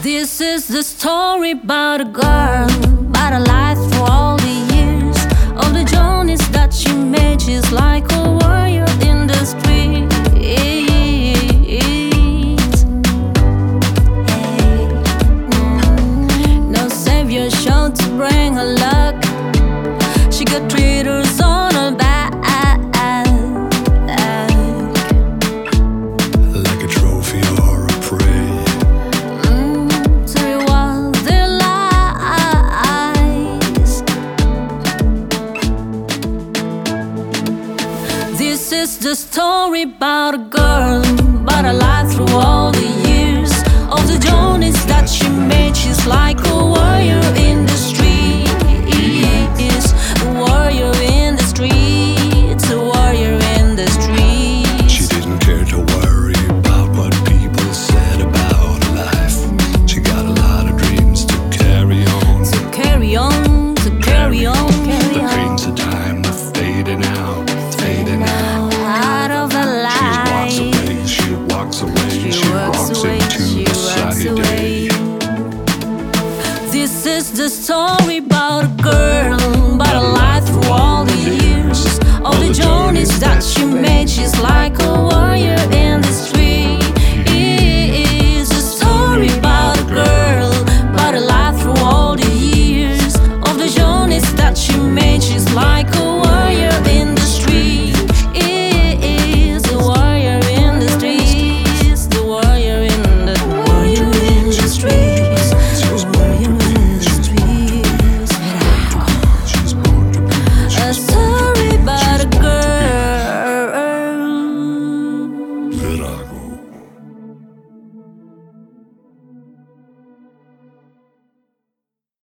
This is the story about a girl, about a life through all the years of the journeys that she made. She's like a warrior in the street. No savior shown to bring her luck. She got traitors on her back. Like a trophy or a prey. This is the story about a girl, about a life through all the years of the journeys that she made. She's like a warrior in the streets, a warrior in the streets, a warrior in the streets. She didn't care to worry about what people said about her life. She got a lot of dreams to carry on. To carry on, to carry on, carry The on. dreams of time are fading out, fading out. Out of the light. She walks away, she walks away, into she the walks sunny away. day. This is the story about a girl, about a life through all the years of the journeys that she made. She's like